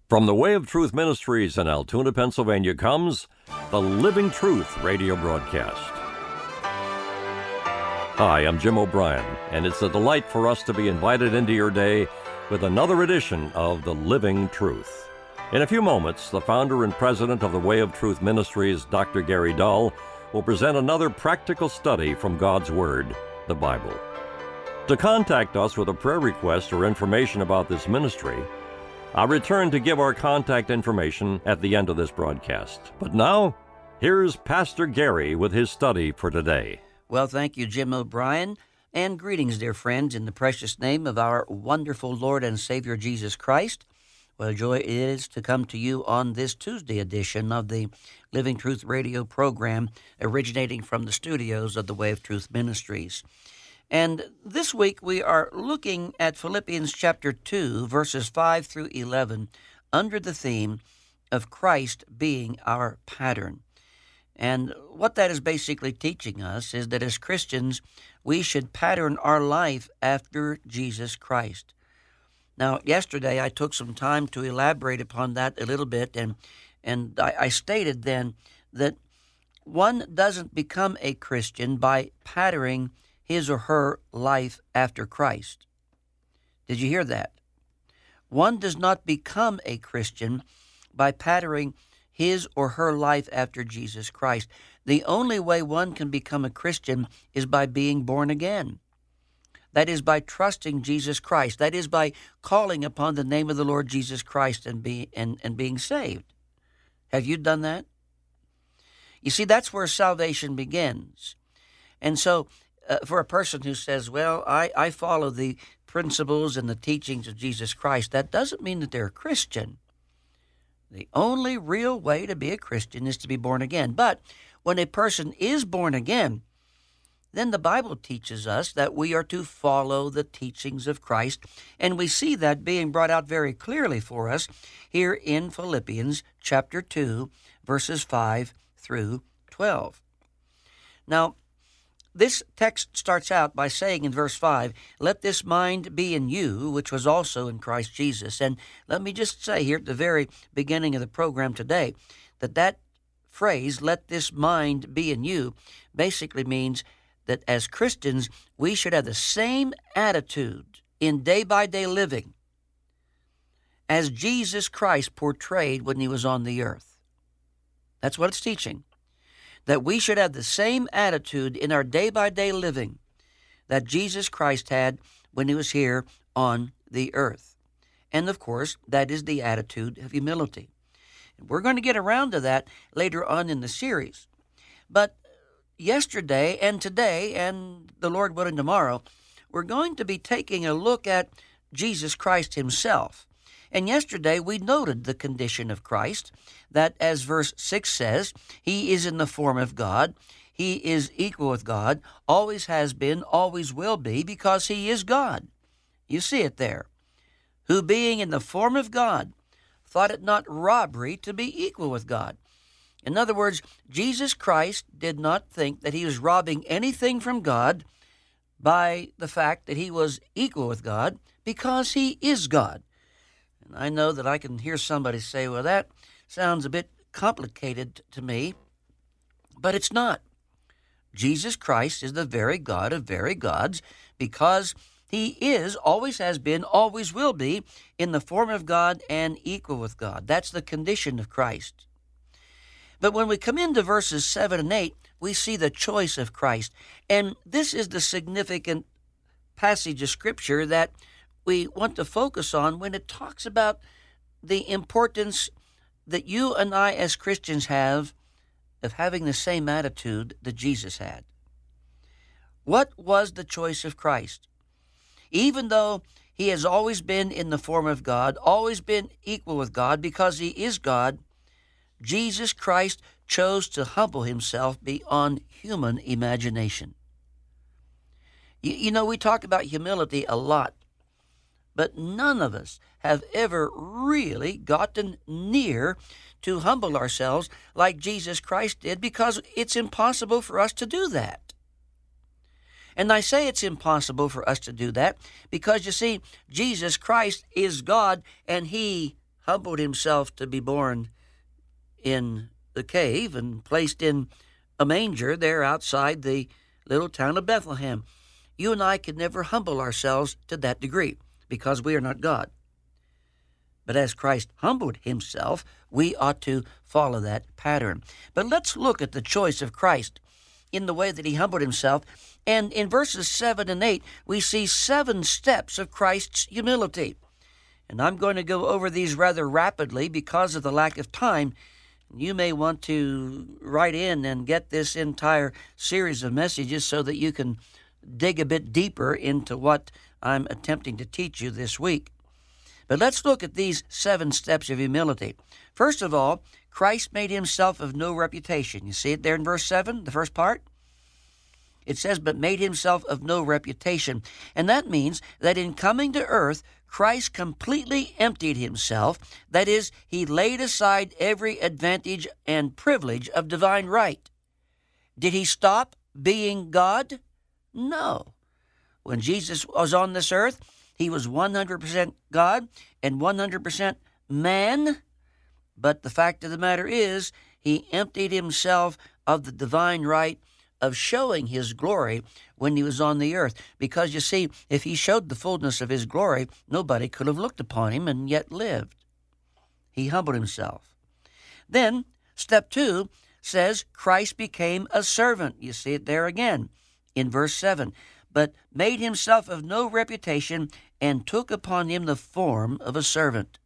From the Way of Truth Ministries in Altoona, Pennsylvania comes the Living Truth radio broadcast. Hi, I'm Jim O'Brien, and it's a delight for us to be invited into your day with another edition of the Living Truth. In a few moments, the founder and president of the Way of Truth Ministries, Dr. Gary Dull, will present another practical study from God's Word, the Bible. To contact us with a prayer request or information about this ministry, I'll return to give our contact information at the end of this broadcast. But now, here's Pastor Gary with his study for today. Well, thank you, Jim O'Brien, and greetings, dear friends, in the precious name of our wonderful Lord and Savior Jesus Christ. What a joy it is to come to you on this Tuesday edition of the Living Truth radio program, originating from the studios of the Way of Truth Ministries. And this week we are looking at Philippians chapter 2, verses 5 through 11, under the theme of Christ being our pattern. And what that is basically teaching us is that as Christians, we should pattern our life after Jesus Christ. Now, yesterday I took some time to elaborate upon that a little bit, and I stated then that one doesn't become a Christian by patterning his or her life after Christ. Did you hear that? One does not become a Christian by patterning his or her life after Jesus Christ. The only way one can become a Christian is by being born again. That is by trusting Jesus Christ. That is by calling upon the name of the Lord Jesus Christ and being saved. Have you done that? You see, that's where salvation begins. And so, for a person who says, well, I follow the principles and the teachings of Jesus Christ, that doesn't mean that they're a Christian. The only real way to be a Christian is to be born again. But when a person is born again, then the Bible teaches us that we are to follow the teachings of Christ, and we see that being brought out very clearly for us here in Philippians chapter 2, verses 5 through 12. Now, this text starts out by saying in verse 5, "Let this mind be in you, which was also in Christ Jesus." And let me just say here at the very beginning of the program today that phrase, "let this mind be in you," basically means that as Christians, we should have the same attitude in day-by-day living as Jesus Christ portrayed when he was on the earth. That's what it's teaching. That we should have the same attitude in our day-by-day living that Jesus Christ had when he was here on the earth. And, of course, that is the attitude of humility. We're going to get around to that later on in the series. But yesterday and today, and the Lord willing tomorrow, we're going to be taking a look at Jesus Christ himself. And yesterday we noted the condition of Christ, that as verse 6 says, he is in the form of God, he is equal with God, always has been, always will be, because he is God. You see it there. Who being in the form of God, thought it not robbery to be equal with God. In other words, Jesus Christ did not think that he was robbing anything from God by the fact that he was equal with God, because he is God. And I know that I can hear somebody say, well, that sounds a bit complicated to me, but it's not. Jesus Christ is the very God of very gods, because he is, always has been, always will be, in the form of God and equal with God. That's the condition of Christ. But when we come into verses 7 and 8, we see the choice of Christ. And this is the significant passage of Scripture that we want to focus on when it talks about the importance that you and I as Christians have of having the same attitude that Jesus had. What was the choice of Christ? Even though he has always been in the form of God, always been equal with God because he is God, Jesus Christ chose to humble himself beyond human imagination. You know, we talk about humility a lot, but none of us have ever really gotten near to humble ourselves like Jesus Christ did, because it's impossible for us to do that. And I say it's impossible for us to do that because, you see, Jesus Christ is God, and he humbled himself to be born in the cave and placed in a manger there outside the little town of Bethlehem. You and I could never humble ourselves to that degree because we are not God. But as Christ humbled himself, we ought to follow that pattern. But let's look at the choice of Christ in the way that he humbled himself. And in verses 7 and 8, we see 7 steps of Christ's humility. And I'm going to go over these rather rapidly because of the lack of time. You may want to write in and get this entire series of messages so that you can dig a bit deeper into what I'm attempting to teach you this week. But let's look at these 7 steps of humility. First of all, Christ made himself of no reputation. You see it there in verse 7, the first part? It says, but made himself of no reputation. And that means that in coming to earth, Christ completely emptied himself. That is, he laid aside every advantage and privilege of divine right. Did he stop being God? No. When Jesus was on this earth, he was 100% God and 100% man. But the fact of the matter is, he emptied himself of the divine right of showing his glory when he was on the earth. Because, you see, if he showed the fullness of his glory, nobody could have looked upon him and yet lived. He humbled himself. Then, step 2 says, Christ became a servant. You see it there again in verse 7. But made himself of no reputation and took upon him the form of a servant.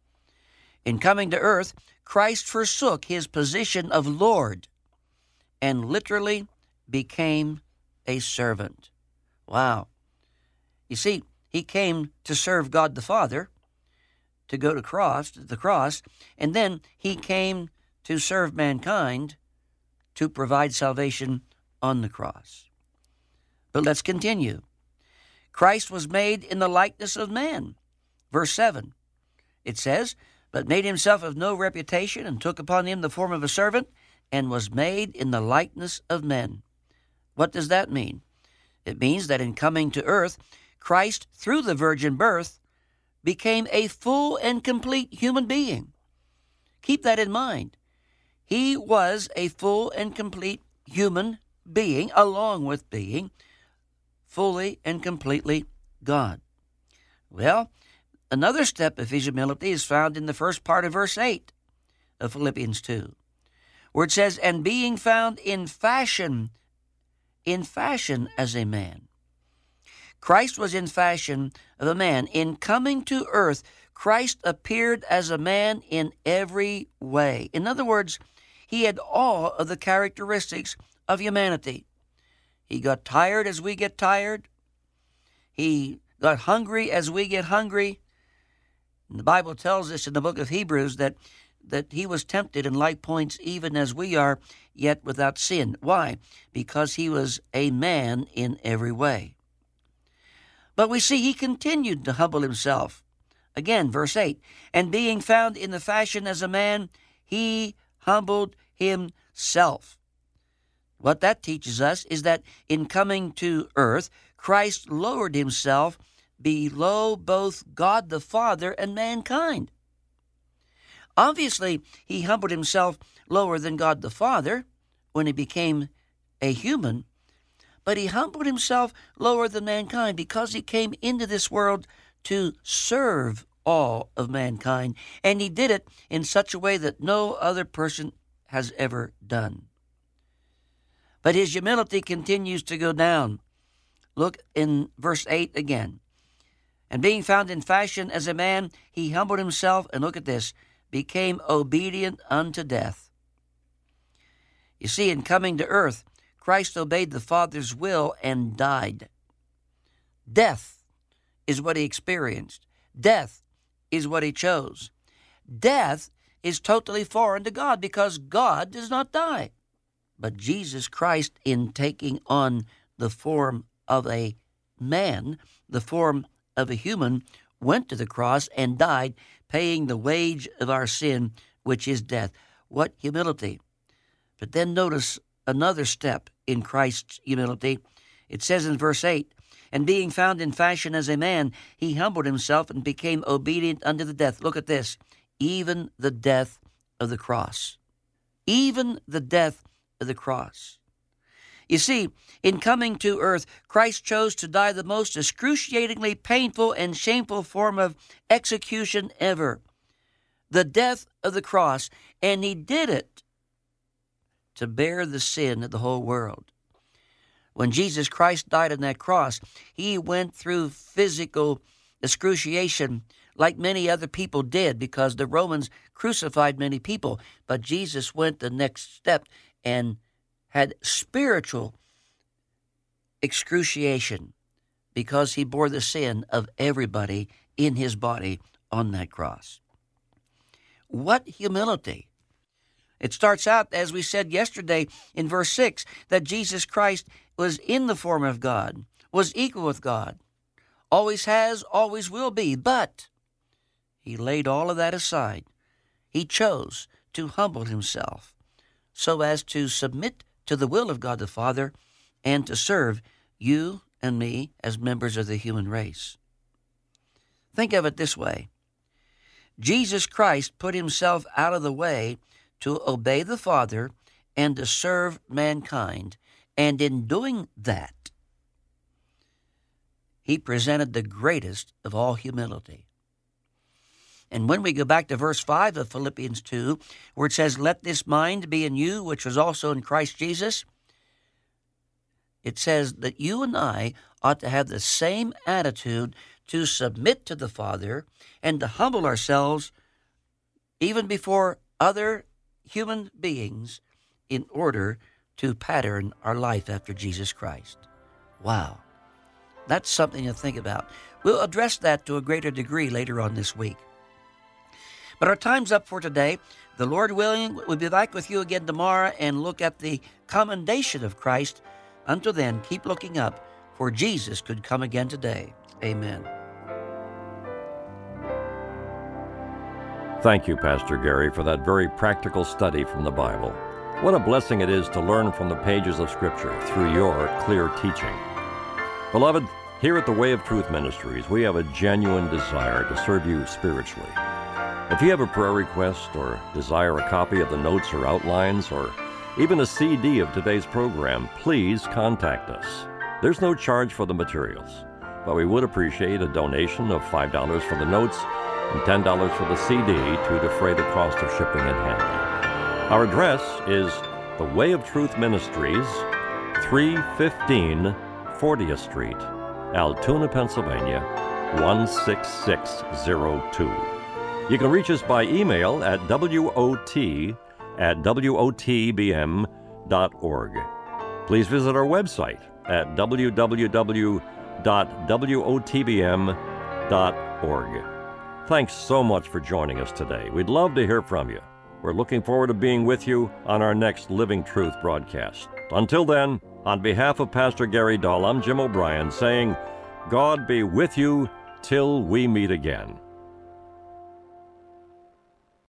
In coming to earth, Christ forsook his position of Lord and literally became a servant. Wow. You see, he came to serve God the Father, to go to the cross, and then he came to serve mankind, to provide salvation on the cross. But let's continue. Christ was made in the likeness of man. Verse 7, it says, but made himself of no reputation and took upon him the form of a servant and was made in the likeness of men. What does that mean? It means that in coming to earth, Christ, through the virgin birth, became a full and complete human being. Keep that in mind. He was a full and complete human being, along with being fully and completely God. Well, another step of his humility is found in the first part of verse 8 of Philippians 2, where it says, and being found in fashion as a man. Christ was in fashion of a man. In coming to earth, Christ appeared as a man in every way. In other words, he had all of the characteristics of humanity. He got tired as we get tired. He got hungry as we get hungry. And the Bible tells us in the book of Hebrews that he was tempted in like points even as we are, yet without sin. Why? Because he was a man in every way. But we see he continued to humble himself. Again, verse 8, and being found in the fashion as a man, he humbled himself. What that teaches us is that in coming to earth, Christ lowered himself below both God the Father and mankind. Obviously, he humbled himself lower than God the Father when he became a human, but he humbled himself lower than mankind because he came into this world to serve all of mankind, and he did it in such a way that no other person has ever done. But his humility continues to go down. Look in verse 8 again. And being found in fashion as a man, he humbled himself, and look at this, became obedient unto death. You see, in coming to earth, Christ obeyed the Father's will and died. Death is what he experienced. Death is what he chose. Death is totally foreign to God because God does not die. But Jesus Christ, in taking on the form of a man, the form of a human, went to the cross and died, paying the wage of our sin, which is death. What humility! But then notice another step in Christ's humility. It says in verse 8, and being found in fashion as a man, he humbled himself and became obedient unto the death. Look at this, even the death of the cross. Even the death of the cross. You see, in coming to earth, Christ chose to die the most excruciatingly painful and shameful form of execution ever, the death of the cross, and he did it to bear the sin of the whole world. When Jesus Christ died on that cross, he went through physical excruciation like many other people did, because the Romans crucified many people. But Jesus went the next step and had spiritual excruciation because he bore the sin of everybody in his body on that cross. What humility! It starts out, as we said yesterday in verse 6, that Jesus Christ was in the form of God, was equal with God, always has, always will be, but he laid all of that aside. He chose to humble himself so as to submit to the will of God the Father and to serve you and me as members of the human race. Think of it this way. Jesus Christ put himself out of the way to obey the Father and to serve mankind. And in doing that, he presented the greatest of all humility. And when we go back to verse 5 of Philippians 2, where it says, "Let this mind be in you, which was also in Christ Jesus," it says that you and I ought to have the same attitude to submit to the Father and to humble ourselves even before other human beings in order to pattern our life after Jesus Christ. Wow. That's something to think about. We'll address that to a greater degree later on this week. But our time's up for today. The Lord willing, we'll be back with you again tomorrow and look at the commendation of Christ. Until then, keep looking up, for Jesus could come again today. Amen. Thank you, Pastor Gary, for that very practical study from the Bible. What a blessing it is to learn from the pages of Scripture through your clear teaching. Beloved, here at the Way of Truth Ministries, we have a genuine desire to serve you spiritually. If you have a prayer request or desire a copy of the notes or outlines or even a CD of today's program, please contact us. There's no charge for the materials, but we would appreciate a donation of $5 for the notes and $10 for the CD to defray the cost of shipping and handling. Our address is The Way of Truth Ministries, 315 40th Street, Altoona, Pennsylvania, 16602. You can reach us by email at wot@wotbm.org. Please visit our website at www.wotbm.org. Thanks so much for joining us today. We'd love to hear from you. We're looking forward to being with you on our next Living Truth broadcast. Until then, on behalf of Pastor Gary Dahl, I'm Jim O'Brien saying, God be with you till we meet again.